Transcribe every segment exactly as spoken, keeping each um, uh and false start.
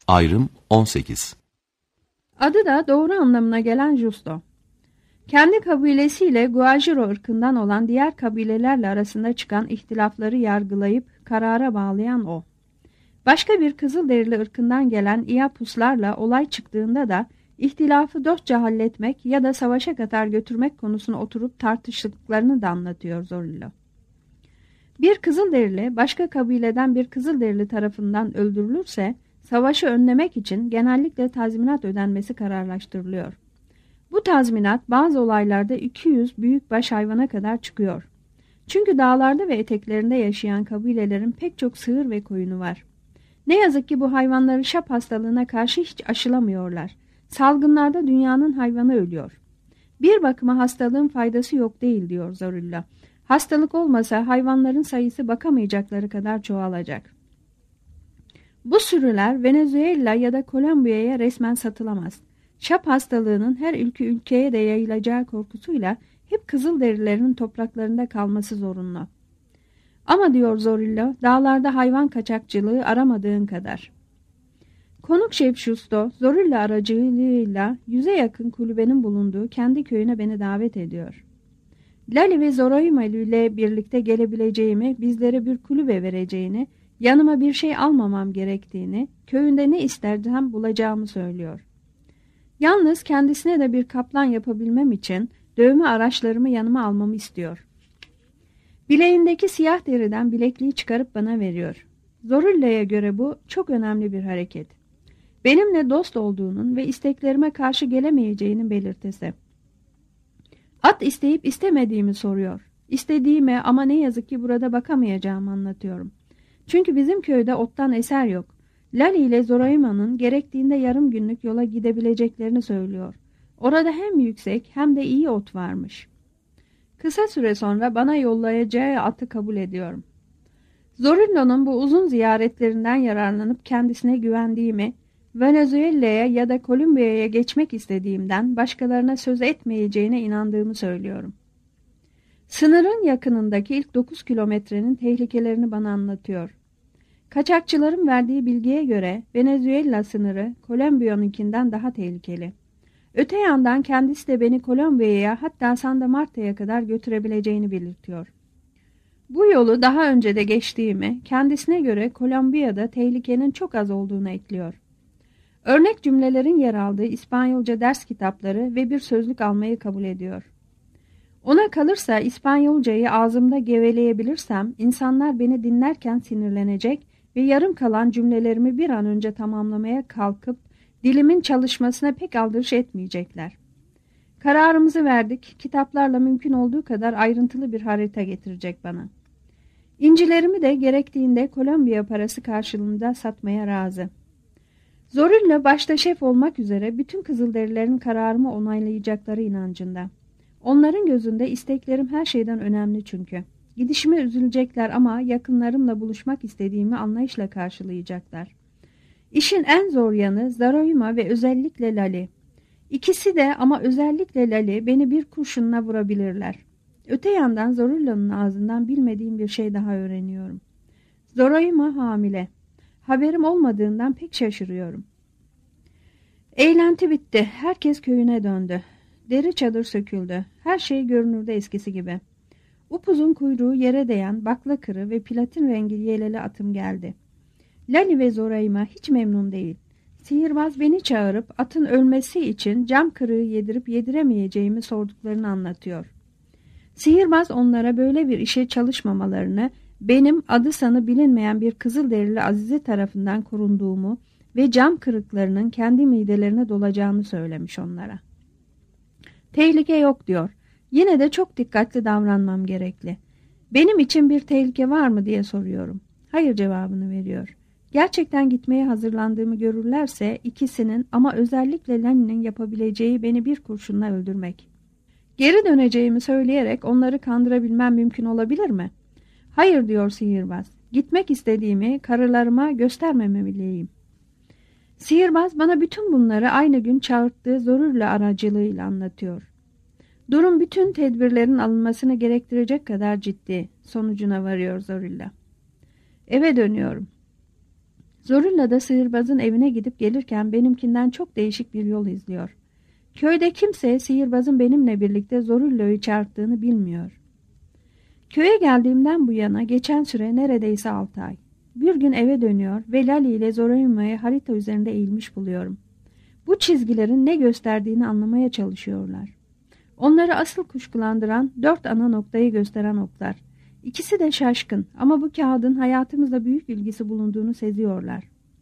Ayrım on sekiz. Adı da doğru anlamına gelen Justo. Kendi kabilesiyle Guajiro ırkından olan diğer kabilelerle arasında çıkan ihtilafları yargılayıp karara bağlayan o. Başka bir Kızılderili ırkından gelen İyapuslarla olay çıktığında da ihtilafı dostça halletmek ya da savaşa kadar götürmek konusunu oturup tartıştıklarını da anlatıyor Zorillo. Bir Kızılderili başka kabileden bir Kızılderili tarafından öldürülürse savaşı önlemek için genellikle tazminat ödenmesi kararlaştırılıyor. Bu tazminat bazı olaylarda iki yüz büyükbaş hayvana kadar çıkıyor. Çünkü dağlarda ve eteklerinde yaşayan kabilelerin pek çok sığır ve koyunu var. Ne yazık ki bu hayvanları şap hastalığına karşı hiç aşılamıyorlar. Salgınlarda dünyanın hayvanı ölüyor. Bir bakıma hastalığın faydası yok değil diyor Zorillo. Hastalık olmasa hayvanların sayısı bakamayacakları kadar çoğalacak. Bu sürüler Venezuela ya da Kolombiya'ya resmen satılamaz. Şap hastalığının her ülke ülkeye de yayılacağı korkusuyla hep Kızılderililerin topraklarında kalması zorunlu. Ama diyor Zorillo, dağlarda hayvan kaçakçılığı aramadığın kadar. Konuk Şef Justo, Zorillo aracılığıyla yüze yakın kulübenin bulunduğu kendi köyüne beni davet ediyor. Lali ve Zoraima ile birlikte gelebileceğimi, bizlere bir kulübe vereceğini, yanıma bir şey almamam gerektiğini, köyünde ne istersem bulacağımı söylüyor. Yalnız kendisine de bir kaplan yapabilmem için dövme araçlarımı yanıma almamı istiyor. Bileğindeki siyah deriden bilekliği çıkarıp bana veriyor. Zorillo'ya göre bu çok önemli bir hareket. Benimle dost olduğunun ve isteklerime karşı gelemeyeceğinin belirtisi. At isteyip istemediğimi soruyor. İstediğime ama ne yazık ki burada bakamayacağımı anlatıyorum. Çünkü bizim köyde ottan eser yok. Lali ile Zoraima'nın gerektiğinde yarım günlük yola gidebileceklerini söylüyor. Orada hem yüksek hem de iyi ot varmış. Kısa süre sonra bana yollayacağı atı kabul ediyorum. Zorillo'nun bu uzun ziyaretlerinden yararlanıp kendisine güvendiğimi, Venezuela'ya ya da Kolombiya'ya geçmek istediğimden başkalarına söz etmeyeceğine inandığımı söylüyorum. Sınırın yakınındaki ilk dokuz kilometrenin tehlikelerini bana anlatıyor. Kaçakçıların verdiği bilgiye göre Venezuela sınırı Kolombiya'nınkinden daha tehlikeli. Öte yandan kendisi de beni Kolombiya'ya hatta Santa Marta'ya kadar götürebileceğini belirtiyor. Bu yolu daha önce de geçtiğimi, kendisine göre Kolombiya'da tehlikenin çok az olduğunu ekliyor. Örnek cümlelerin yer aldığı İspanyolca ders kitapları ve bir sözlük almayı kabul ediyor. Ona kalırsa İspanyolcayı ağzımda geveleyebilirsem insanlar beni dinlerken sinirlenecek ve yarım kalan cümlelerimi bir an önce tamamlamaya kalkıp dilimin çalışmasına pek aldırış etmeyecekler. Kararımızı verdik, kitaplarla mümkün olduğu kadar ayrıntılı bir harita getirecek bana. İncilerimi de gerektiğinde Kolombiya parası karşılığında satmaya razı. Zorillo başta şef olmak üzere bütün Kızılderililerin kararımı onaylayacakları inancında. Onların gözünde isteklerim her şeyden önemli çünkü. Gidişime üzülecekler ama yakınlarımla buluşmak istediğimi anlayışla karşılayacaklar. İşin en zor yanı Zoraima ve özellikle Lali. İkisi de ama özellikle Lali beni bir kurşunla vurabilirler. Öte yandan Zorillo'nun ağzından bilmediğim bir şey daha öğreniyorum. Zoraima hamile. Haberim olmadığından pek şaşırıyorum. Eğlenti bitti. Herkes köyüne döndü. Deri çadır söküldü. Her şey görünürde eskisi gibi. Upuzun kuyruğu yere değen bakla kırı ve platin rengi yeleli atım geldi. Lali ve Zoraima hiç memnun değil. Sihirbaz beni çağırıp atın ölmesi için cam kırığı yedirip yediremeyeceğimi sorduklarını anlatıyor. Sihirbaz onlara böyle bir işe çalışmamalarını, benim adı sanı bilinmeyen bir Kızılderili Azize tarafından korunduğumu ve cam kırıklarının kendi midelerine dolacağını söylemiş onlara. Tehlike yok diyor. Yine de çok dikkatli davranmam gerekli. Benim için bir tehlike var mı diye soruyorum. Hayır cevabını veriyor. Gerçekten gitmeye hazırlandığımı görürlerse ikisinin ama özellikle Lani'nin yapabileceği beni bir kurşunla öldürmek. Geri döneceğimi söyleyerek onları kandırabilmem mümkün olabilir mi? Hayır diyor sihirbaz. Gitmek istediğimi karılarıma göstermemeliyim. Sihirbaz bana bütün bunları aynı gün çağırttığı Zorillo aracılığıyla anlatıyor. Durum bütün tedbirlerin alınmasını gerektirecek kadar ciddi. Sonucuna varıyor Zorillo. Eve dönüyorum. Zorilla da sihirbazın evine gidip gelirken benimkinden çok değişik bir yol izliyor. Köyde kimse sihirbazın benimle birlikte Zorilla'yı çağırttığını bilmiyor. Köye geldiğimden bu yana geçen süre neredeyse altı ay. Bir gün eve dönüyor ve Lali ile Zoraima'yı harita üzerinde eğilmiş buluyorum. Bu çizgilerin ne gösterdiğini anlamaya çalışıyorlar. Onları asıl kuşkulandıran dört ana noktayı gösteren oklar. İkisi de şaşkın ama bu kağıdın hayatımızda büyük ilgisi bulunduğunu seziyorlar.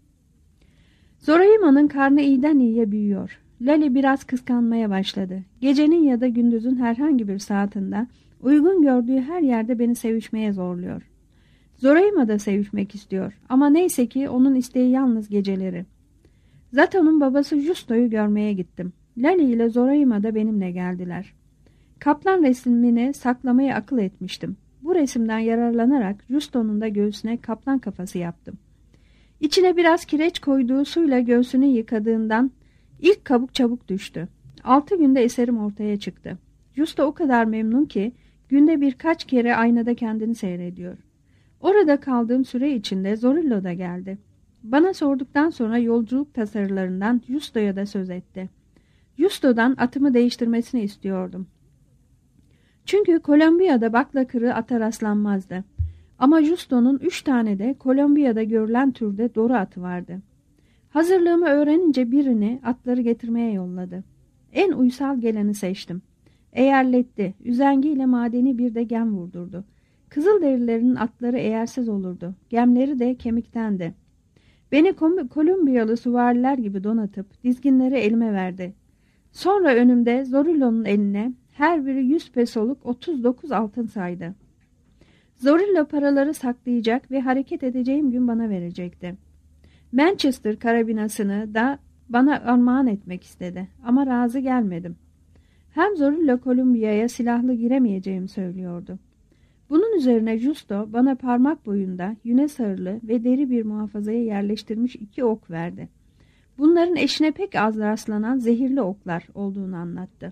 Zoraima'nın karnı iyiden iyiye büyüyor. Lali biraz kıskanmaya başladı. Gecenin ya da gündüzün herhangi bir saatinde uygun gördüğü her yerde beni sevişmeye zorluyor. Zoraima da sevişmek istiyor ama neyse ki onun isteği yalnız geceleri. Zato'nun babası Justo'yu görmeye gittim. Lali ile Zoraima da benimle geldiler. Kaplan resmini saklamayı akıl etmiştim. Bu resimden yararlanarak Justo'nun da göğsüne kaplan kafası yaptım. İçine biraz kireç koyduğu suyla göğsünü yıkadığından ilk kabuk çabuk düştü. Altı günde eserim ortaya çıktı. Justo o kadar memnun ki günde birkaç kere aynada kendini seyrediyor. Orada kaldığım süre içinde Zorillo da geldi. Bana sorduktan sonra yolculuk tasarılarından Justo'ya da söz etti. Justo'dan atımı değiştirmesini istiyordum. Çünkü Kolombiya'da baklakırı ata rastlanmazdı. Ama Justo'nun üç tane de Kolombiya'da görülen türde doğru atı vardı. Hazırlığımı öğrenince birini atları getirmeye yolladı. En uysal geleni seçtim. Eğerletti, üzengiyle madeni bir de gem vurdurdu. Kızılderililerin atları eğersiz olurdu, gemleri de kemiktendi. Beni Kolombiyalı süvariler gibi donatıp dizginleri elime verdi. Sonra önümde Zorillo'nun eline her biri yüz pesoluk otuz dokuz altın saydı. Zorillo paraları saklayacak ve hareket edeceğim gün bana verecekti. Manchester karabinasını da bana armağan etmek istedi ama razı gelmedim. Hem Zorillo Kolombiya'ya silahlı giremeyeceğimi söylüyordu. Bunun üzerine Justo bana parmak boyunda yüne sarılı ve deri bir muhafazaya yerleştirmiş iki ok verdi. Bunların eşine pek az rastlanan zehirli oklar olduğunu anlattı.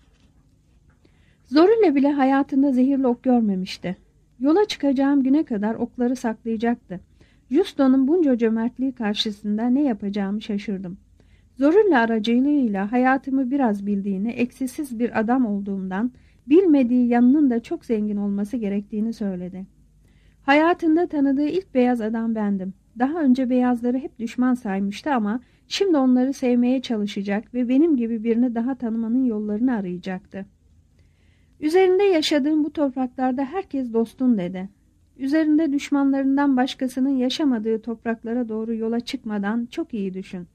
Zorillo bile hayatında zehirli ok görmemişti. Yola çıkacağım güne kadar okları saklayacaktı. Justo'nun bunca cömertliği karşısında ne yapacağımı şaşırdım. Zorillo aracılığıyla hayatımı biraz bildiğini, eksiksiz bir adam olduğumdan, bilmediği yanının da çok zengin olması gerektiğini söyledi. Hayatında tanıdığı ilk beyaz adam bendim. Daha önce beyazları hep düşman saymıştı ama şimdi onları sevmeye çalışacak ve benim gibi birini daha tanımanın yollarını arayacaktı. Üzerinde yaşadığım bu topraklarda herkes dostun dedi. Üzerinde düşmanlarından başkasının yaşamadığı topraklara doğru yola çıkmadan çok iyi düşün.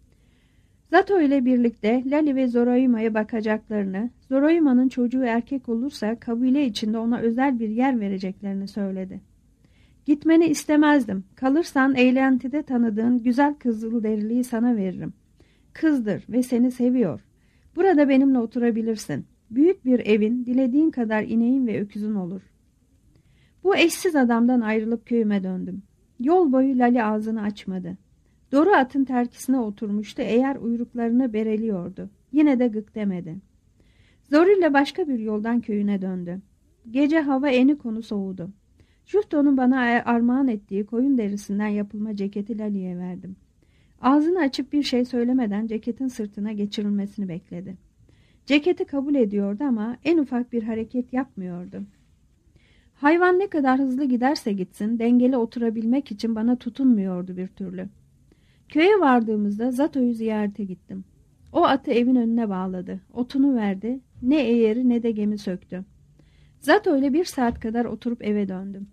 Zato ile birlikte Lali ve Zoraima'ya bakacaklarını, Zoraima'nın çocuğu erkek olursa kabile içinde ona özel bir yer vereceklerini söyledi. Gitmeni istemezdim. Kalırsan eğlentide tanıdığın güzel Kızılderiliyi sana veririm. Kızdır ve seni seviyor. Burada benimle oturabilirsin. Büyük bir evin, dilediğin kadar ineğin ve öküzün olur. Bu eşsiz adamdan ayrılıp köyüme döndüm. Yol boyu Lali ağzını açmadı. Doğru atın terkisine oturmuştu, eğer uyruklarını bereliyordu. Yine de gık demedi. Zorillo başka bir yoldan köyüne döndü. Gece hava eni konu soğudu. Justo'nun bana armağan ettiği koyun derisinden yapılma ceketi Lali'ye verdim. Ağzını açıp bir şey söylemeden ceketin sırtına geçirilmesini bekledi. Ceketi kabul ediyordu ama en ufak bir hareket yapmıyordu. Hayvan ne kadar hızlı giderse gitsin dengeli oturabilmek için bana tutunmuyordu bir türlü. Köye vardığımızda Zato'yu ziyarete gittim. O atı evin önüne bağladı. Otunu verdi. Ne eğeri ne de gemi söktü. Zato ile bir saat kadar oturup eve döndüm.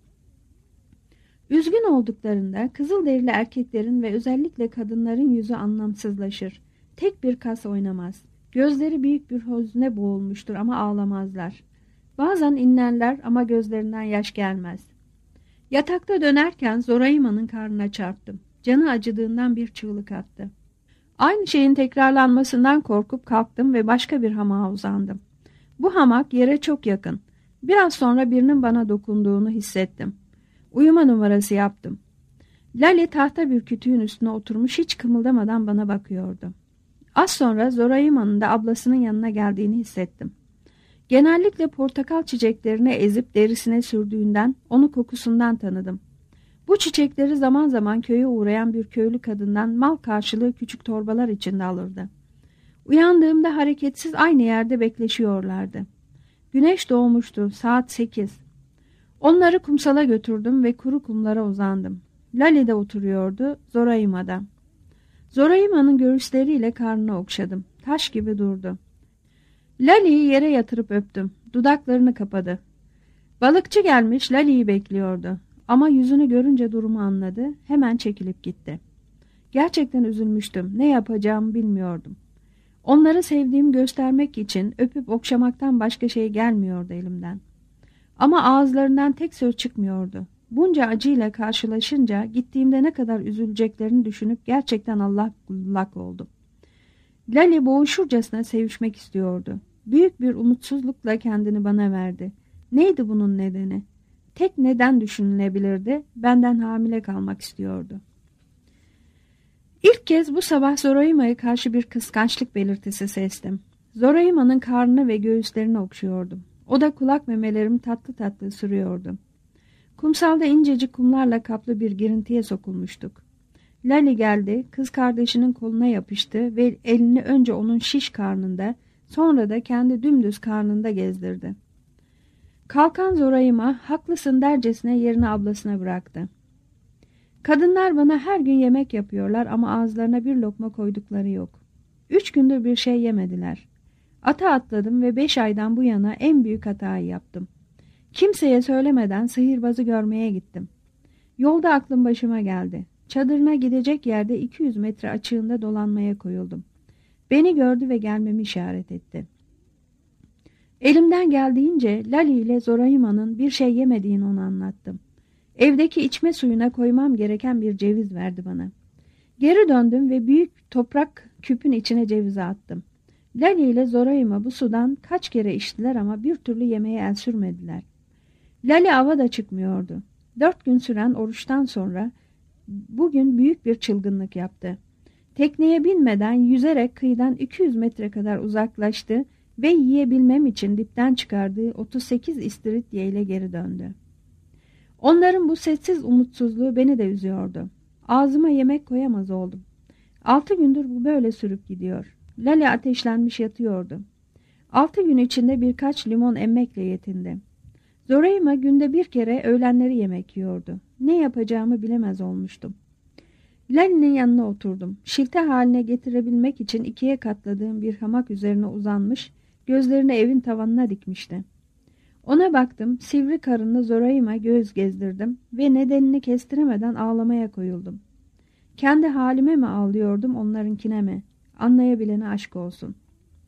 Üzgün olduklarında Kızılderili erkeklerin ve özellikle kadınların yüzü anlamsızlaşır. Tek bir kas oynamaz. Gözleri büyük bir hüzne boğulmuştur ama ağlamazlar. Bazen inlerler ama gözlerinden yaş gelmez. Yatakta dönerken Zoraima'nın karnına çarptım. Canı acıdığından bir çığlık attı. Aynı şeyin tekrarlanmasından korkup kalktım ve başka bir hamağa uzandım. Bu hamak yere çok yakın. Biraz sonra birinin bana dokunduğunu hissettim. Uyuma numarası yaptım. Lali tahta bir kütüğün üstüne oturmuş hiç kımıldamadan bana bakıyordu. Az sonra Zoraima'nın da ablasının yanına geldiğini hissettim. Genellikle portakal çiçeklerini ezip derisine sürdüğünden onu kokusundan tanıdım. Bu Bu çiçekleri zaman zaman köye uğrayan bir köylü kadından mal karşılığı küçük torbalar içinde alırdı. Uyandığımda hareketsiz aynı yerde bekleşiyorlardı. Güneş doğmuştu, saat sekiz. Onları kumsala götürdüm ve kuru kumlara uzandım. Lali de oturuyordu, Zoraima da. Zoraima'nın göğüsleriyle karnını okşadım. Taş gibi durdu. Lali'yi yere yatırıp öptüm. Dudaklarını kapadı. Balıkçı gelmiş Lali'yi bekliyordu. Ama yüzünü görünce durumu anladı. Hemen çekilip gitti. Gerçekten üzülmüştüm. Ne yapacağımı bilmiyordum. Onları sevdiğimi göstermek için öpüp okşamaktan başka şey gelmiyordu elimden. Ama ağızlarından tek söz çıkmıyordu. Bunca acıyla karşılaşınca gittiğimde ne kadar üzüleceklerini düşünüp gerçekten Allah kullak oldum. Lali boğuşurcasına sevişmek istiyordu. Büyük bir umutsuzlukla kendini bana verdi. Neydi bunun nedeni? Tek neden düşünülebilirdi? Benden hamile kalmak istiyordu. İlk kez bu sabah Zoraima'ya karşı bir kıskançlık belirtisi sezdim. Zoraima'nın karnını ve göğüslerini okşuyordum. O da kulak memelerimi tatlı tatlı sürüyordu. Kumsalda incecik kumlarla kaplı bir girintiye sokulmuştuk. Lali geldi, kız kardeşinin koluna yapıştı ve elini önce onun şiş karnında, sonra da kendi dümdüz karnında gezdirdi. Kalkan Zoraima, haklısın dercesine yerini ablasına bıraktı. Kadınlar bana her gün yemek yapıyorlar ama ağızlarına bir lokma koydukları yok. Üç gündür bir şey yemediler. Ata atladım ve beş aydan bu yana en büyük hatayı yaptım. Kimseye söylemeden sihirbazı görmeye gittim. Yolda aklım başıma geldi. Çadırına gidecek yerde iki yüz metre açığında dolanmaya koyuldum. Beni gördü ve gelmemi işaret etti. Elimden geldiğince Lali ile Zoraima'nın bir şey yemediğini ona anlattım. Evdeki içme suyuna koymam gereken bir ceviz verdi bana. Geri döndüm ve büyük toprak küpün içine cevizi attım. Lali ile Zoraima bu sudan kaç kere içtiler ama bir türlü yemeğe el sürmediler. Lali ava da çıkmıyordu. Dört gün süren oruçtan sonra bugün büyük bir çılgınlık yaptı. Tekneye binmeden yüzerek kıyıdan iki yüz metre kadar uzaklaştı ve yiyebilmem için dipten çıkardığı otuz sekiz istiridye ile geri döndü. Onların bu sessiz umutsuzluğu beni de üzüyordu. Ağzıma yemek koyamaz oldum. Altı gündür bu böyle sürüp gidiyor. Lali ateşlenmiş yatıyordu. Altı gün içinde birkaç limon emmekle yetindi. Zoraima günde bir kere öğlenleri yemek yiyordu. Ne yapacağımı bilemez olmuştum. Lali'nin yanına oturdum. Şilte haline getirebilmek için ikiye katladığım bir hamak üzerine uzanmış, gözlerini evin tavanına dikmişti. Ona baktım, sivri karınlı Zoraima göz gezdirdim ve nedenini kestiremeden ağlamaya koyuldum. Kendi halime mi ağlıyordum, onlarınkine mi? Anlayabilene aşk olsun.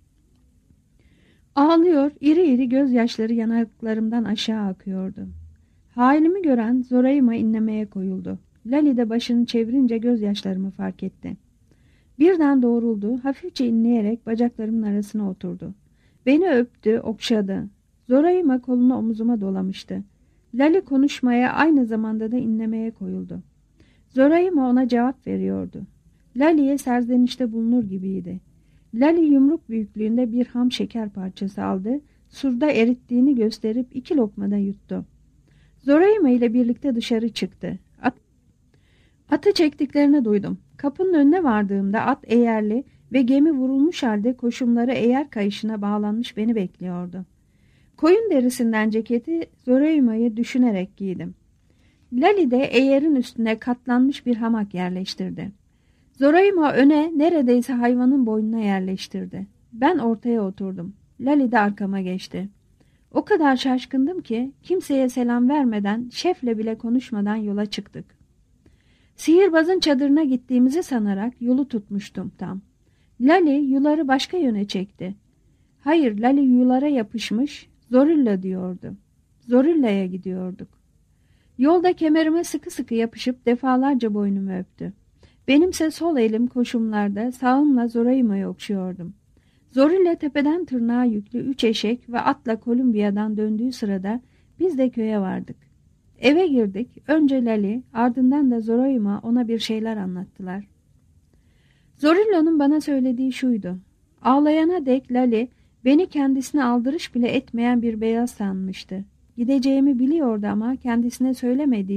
Ağlıyor, iri iri gözyaşları yanaklarımdan aşağı akıyordu. Halimi gören Zoraima inlemeye koyuldu. Lali de başını çevirince gözyaşlarımı fark etti. Birden doğruldu, hafifçe inleyerek bacaklarımın arasına oturdu. Beni öptü, okşadı. Zoraima kolunu omuzuma dolamıştı. Lali konuşmaya, aynı zamanda da inlemeye koyuldu. Zoraima ona cevap veriyordu. Lali'ye serzenişte bulunur gibiydi. Lali yumruk büyüklüğünde bir ham şeker parçası aldı, surda erittiğini gösterip iki lokmada yuttu. Zoraima ile birlikte dışarı çıktı. At, atı çektiklerini duydum. Kapının önüne vardığımda at eğerli ve gemi vurulmuş halde koşumları eğer kayışına bağlanmış beni bekliyordu. Koyun derisinden ceketi Zoraima'yı düşünerek giydim. Lali de eğerin üstüne katlanmış bir hamak yerleştirdi. Zoraima öne, neredeyse hayvanın boynuna yerleştirdi. Ben ortaya oturdum. Lali de arkama geçti. O kadar şaşkındım ki kimseye selam vermeden, şefle bile konuşmadan yola çıktık. Sihirbazın çadırına gittiğimizi sanarak yolu tutmuştum tam. Lali yuları başka yöne çekti. Hayır, Lali yulara yapışmış, Zorilla diyordu. Zorilla'ya gidiyorduk. Yolda kemerime sıkı sıkı yapışıp defalarca boynumu öptü. Benimse sol elim koşumlarda, sağımla Zoraima'yı okşuyordum. Zorilla tepeden tırnağa yüklü üç eşek ve atla Kolombiya'dan döndüğü sırada biz de köye vardık. Eve girdik. Önce Lali, ardından da Zoraima ona bir şeyler anlattılar. Zorilla'nın bana söylediği şuydu. Ağlayana dek Lali, beni kendisine aldırış bile etmeyen bir beyaz sanmıştı. Gideceğimi biliyordu ama kendisine söylemediğim,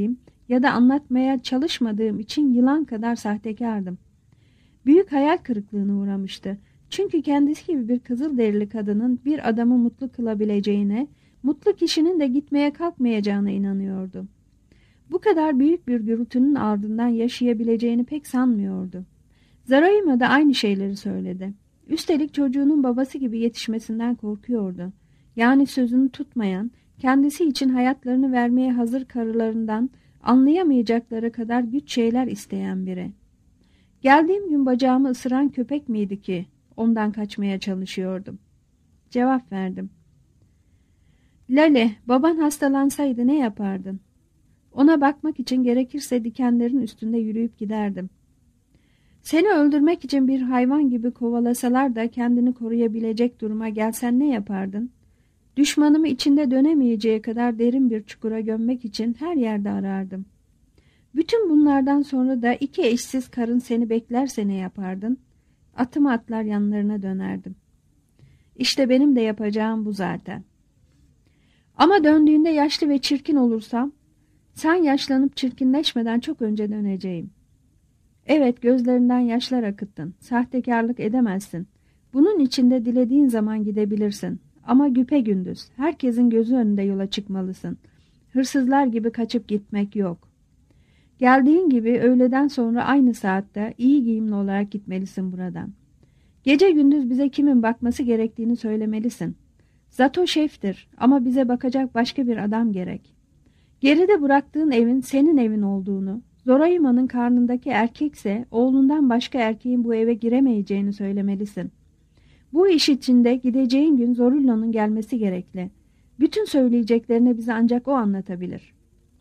ya da anlatmaya çalışmadığım için yılan kadar sahtekardım. Büyük hayal kırıklığına uğramıştı. Çünkü kendisi gibi bir kızılderili kadının bir adamı mutlu kılabileceğine, mutlu kişinin de gitmeye kalkmayacağına inanıyordu. Bu kadar büyük bir gürültünün ardından yaşayabileceğini pek sanmıyordu. Zoraima da aynı şeyleri söyledi. Üstelik çocuğunun babası gibi yetişmesinden korkuyordu. Yani sözünü tutmayan, kendisi için hayatlarını vermeye hazır karılarından anlayamayacakları kadar güç şeyler isteyen biri. Geldiğim gün bacağımı ısıran köpek miydi ki ondan kaçmaya çalışıyordum? Cevap verdim. Lale, baban hastalansaydı ne yapardın? Ona bakmak için gerekirse dikenlerin üstünde yürüyüp giderdim. Seni öldürmek için bir hayvan gibi kovalasalar da kendini koruyabilecek duruma gelsen ne yapardın? Düşmanımı içinde dönemeyeceği kadar derin bir çukura gömmek için her yerde arardım. Bütün bunlardan sonra da iki eşsiz karın seni beklerse ne yapardın? Atımı atlar yanlarına dönerdim. İşte benim de yapacağım bu zaten. Ama döndüğünde yaşlı ve çirkin olursam, sen yaşlanıp çirkinleşmeden çok önce döneceğim. Evet, gözlerinden yaşlar akıttın. Sahtekarlık edemezsin. Bunun içinde dilediğin zaman gidebilirsin. Ama güpegündüz, herkesin gözü önünde yola çıkmalısın. Hırsızlar gibi kaçıp gitmek yok. Geldiğin gibi öğleden sonra aynı saatte iyi giyimli olarak gitmelisin buradan. Gece gündüz bize kimin bakması gerektiğini söylemelisin. Zato şeftir ama bize bakacak başka bir adam gerek. Geride bıraktığın evin senin evin olduğunu, Zoraima'nın karnındaki erkekse oğlundan başka erkeğin bu eve giremeyeceğini söylemelisin. Bu iş içinde gideceğin gün Zorullo'nun gelmesi gerekli. Bütün söyleyeceklerini bize ancak o anlatabilir.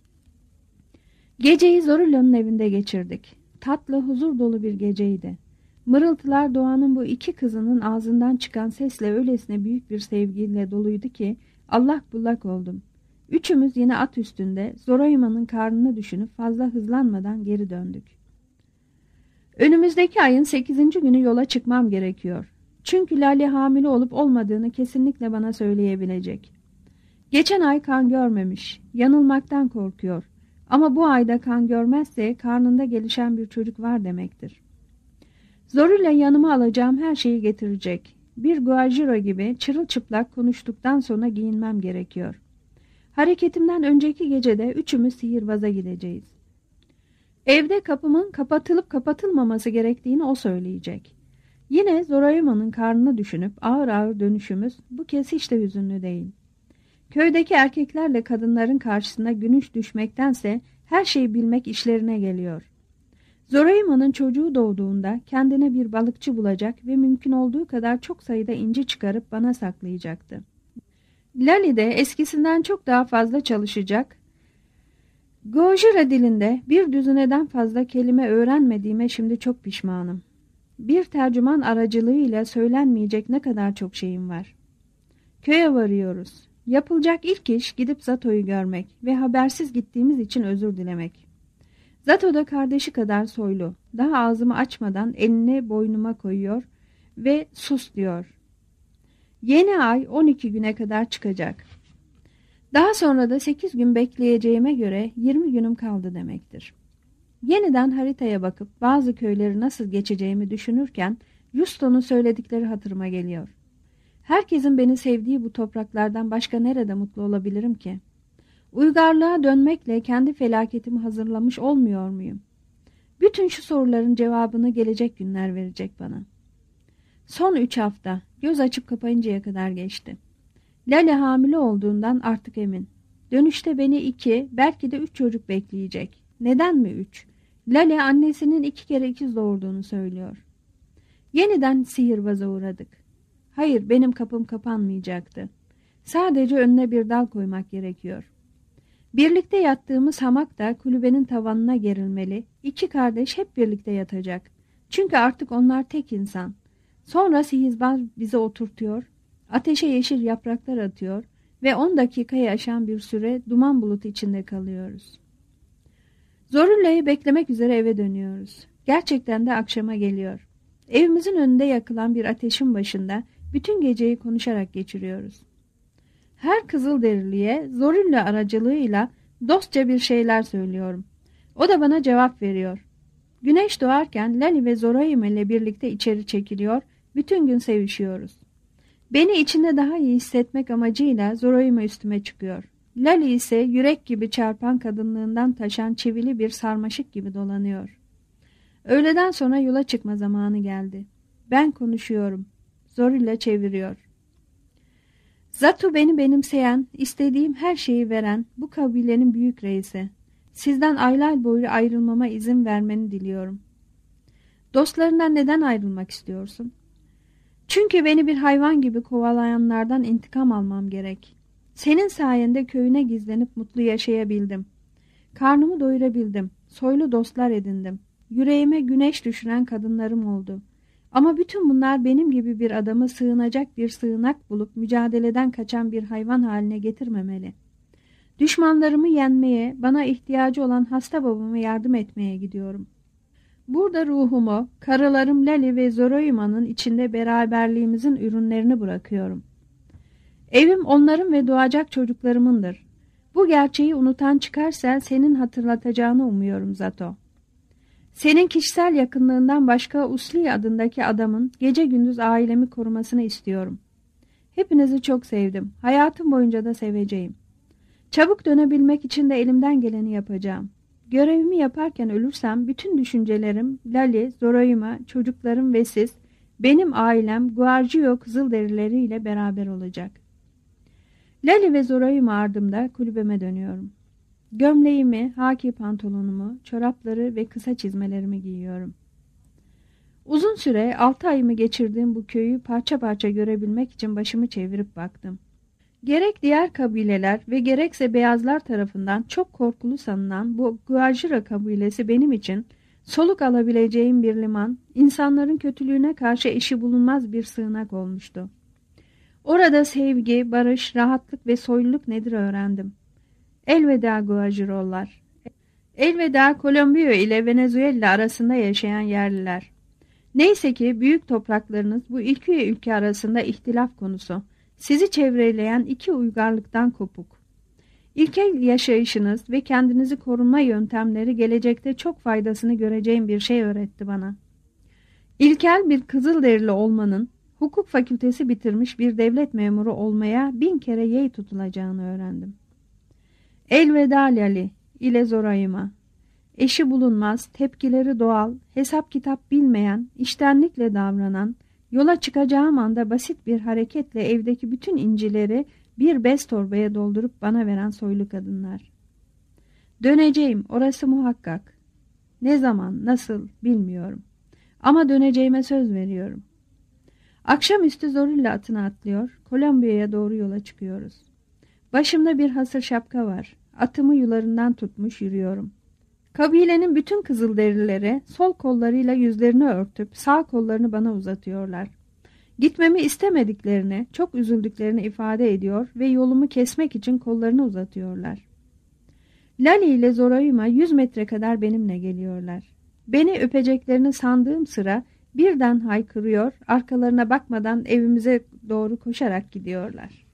Geceyi Zorullo'nun evinde geçirdik. Tatlı, huzur dolu bir geceydi. Mırıltılar doğanın bu iki kızının ağzından çıkan sesle öylesine büyük bir sevgiyle doluydu ki allak bullak oldum. Üçümüz yine at üstünde Zoraima'nın karnını düşünüp fazla hızlanmadan geri döndük. Önümüzdeki ayın sekizinci günü yola çıkmam gerekiyor. Çünkü Lale hamile olup olmadığını kesinlikle bana söyleyebilecek. Geçen ay kan görmemiş, yanılmaktan korkuyor. Ama bu ayda kan görmezse karnında gelişen bir çocuk var demektir. Zoruyla yanıma alacağım her şeyi getirecek. Bir guajiro gibi çırılçıplak konuştuktan sonra giyinmem gerekiyor. Hareketimden önceki gecede üçümüz sihirbaza gideceğiz. Evde kapımın kapatılıp kapatılmaması gerektiğini o söyleyecek. Yine Zoraima'nın karnını düşünüp ağır ağır dönüşümüz bu kez hiç de hüzünlü değil. Köydeki erkeklerle kadınların karşısına gülünç düşmektense her şeyi bilmek işlerine geliyor. Zoraima'nın çocuğu doğduğunda kendine bir balıkçı bulacak ve mümkün olduğu kadar çok sayıda inci çıkarıp bana saklayacaktı. Lali de eskisinden çok daha fazla çalışacak. Gojira dilinde bir düzineden fazla kelime öğrenmediğime şimdi çok pişmanım. Bir tercüman aracılığıyla söylenmeyecek ne kadar çok şeyim var. Köye varıyoruz. Yapılacak ilk iş gidip Zato'yu görmek ve habersiz gittiğimiz için özür dilemek. Zato da kardeşi kadar soylu. Daha ağzımı açmadan elini boynuma koyuyor ve sus diyor. Yeni ay on iki güne kadar çıkacak. Daha sonra da sekiz gün bekleyeceğime göre yirmi günüm kaldı demektir. Yeniden haritaya bakıp bazı köyleri nasıl geçeceğimi düşünürken Justo'nun söyledikleri hatırıma geliyor. Herkesin beni sevdiği bu topraklardan başka nerede mutlu olabilirim ki? Uygarlığa dönmekle kendi felaketimi hazırlamış olmuyor muyum? Bütün şu soruların cevabını gelecek günler verecek bana. Son üç hafta göz açıp kapayıncaya kadar geçti. Lale hamile olduğundan artık emin. Dönüşte beni iki, belki de üç çocuk bekleyecek. Neden mi üç? Lale annesinin iki kere ikiz doğurduğunu söylüyor. Yeniden sihirbaza uğradık. Hayır, benim kapım kapanmayacaktı. Sadece önüne bir dal koymak gerekiyor. Birlikte yattığımız hamak da kulübenin tavanına gerilmeli. İki kardeş hep birlikte yatacak. Çünkü artık onlar tek insan. Sonra sihirbaz bizi oturtuyor, ateşe yeşil yapraklar atıyor ve on dakikayı aşan bir süre duman bulutu içinde kalıyoruz. Zorulla'yı beklemek üzere eve dönüyoruz. Gerçekten de akşama geliyor. Evimizin önünde yakılan bir ateşin başında bütün geceyi konuşarak geçiriyoruz. Her Kızılderiliye Zorulla aracılığıyla dostça bir şeyler söylüyorum. O da bana cevap veriyor. Güneş doğarken Lali ve Zoraima ile birlikte içeri çekiliyor, bütün gün sevişiyoruz. Beni içinde daha iyi hissetmek amacıyla Zoraima üstüme çıkıyor. Lali ise yürek gibi çarpan kadınlığından taşan çivili bir sarmaşık gibi dolanıyor. Öğleden sonra yola çıkma zamanı geldi. Ben konuşuyorum. Zorilla çeviriyor. Zatu beni benimseyen, istediğim her şeyi veren bu kabilenin büyük reisi. Sizden aylar boyu ayrılmama izin vermeni diliyorum. Dostlarından neden ayrılmak istiyorsun? Çünkü beni bir hayvan gibi kovalayanlardan intikam almam gerek. Senin sayende köyüne gizlenip mutlu yaşayabildim. Karnımı doyurabildim. Soylu dostlar edindim. Yüreğime güneş düşüren kadınlarım oldu. Ama bütün bunlar benim gibi bir adamı sığınacak bir sığınak bulup mücadeleden kaçan bir hayvan haline getirmemeli. Düşmanlarımı yenmeye, bana ihtiyacı olan hasta babama yardım etmeye gidiyorum. Burada ruhumu, karılarım Lali ve Zoraima'nın içinde beraberliğimizin ürünlerini bırakıyorum. Evim onların ve doğacak çocuklarımındır. Bu gerçeği unutan çıkarsa senin hatırlatacağını umuyorum Zato. Senin kişisel yakınlığından başka Usli adındaki adamın gece gündüz ailemi korumasını istiyorum. Hepinizi çok sevdim. Hayatım boyunca da seveceğim. Çabuk dönebilmek için de elimden geleni yapacağım. Görevimi yaparken ölürsem bütün düşüncelerim, Lali, Zoraima, çocuklarım ve siz, benim ailem Guargio Kızılderilileriyle beraber olacak. Lali ve Zoraima ardımda kulübeme dönüyorum. Gömleğimi, haki pantolonumu, çorapları ve kısa çizmelerimi giyiyorum. Uzun süre altı ayımı geçirdiğim bu köyü parça parça görebilmek için başımı çevirip baktım. Gerek diğer kabileler ve gerekse beyazlar tarafından çok korkulu sanılan bu Guajira kabilesi benim için soluk alabileceğim bir liman, insanların kötülüğüne karşı eşi bulunmaz bir sığınak olmuştu. Orada sevgi, barış, rahatlık ve soyluluk nedir öğrendim. Elveda Guajirollar. Elveda Kolombiya ile Venezuela arasında yaşayan yerliler. Neyse ki büyük topraklarınız bu iki ülke arasında ihtilaf konusu. Sizi çevreleyen iki uygarlıktan kopuk. İlkel yaşayışınız ve kendinizi korunma yöntemleri gelecekte çok faydasını göreceğim bir şey öğretti bana. İlkel bir Kızılderili olmanın, hukuk fakültesi bitirmiş bir devlet memuru olmaya bin kere yey tutulacağını öğrendim. Elveda Lali ile Zoraima. Eşi bulunmaz, tepkileri doğal, hesap kitap bilmeyen, içtenlikle davranan, yola çıkacağım anda basit bir hareketle evdeki bütün incileri bir bez torbaya doldurup bana veren soylu kadınlar. Döneceğim, orası muhakkak. Ne zaman, nasıl bilmiyorum. Ama döneceğime söz veriyorum. Akşamüstü Zorilla atına atlıyor, Kolombiya'ya doğru yola çıkıyoruz. Başımda bir hasır şapka var. Atımı yularından tutmuş yürüyorum. Kabilenin bütün Kızılderilileri sol kollarıyla yüzlerini örtüp sağ kollarını bana uzatıyorlar. Gitmemi istemediklerini, çok üzüldüklerini ifade ediyor ve yolumu kesmek için kollarını uzatıyorlar. Lali ile Zoraima yüz metre kadar benimle geliyorlar. Beni öpeceklerini sandığım sıra birden haykırıyor, arkalarına bakmadan evimize doğru koşarak gidiyorlar.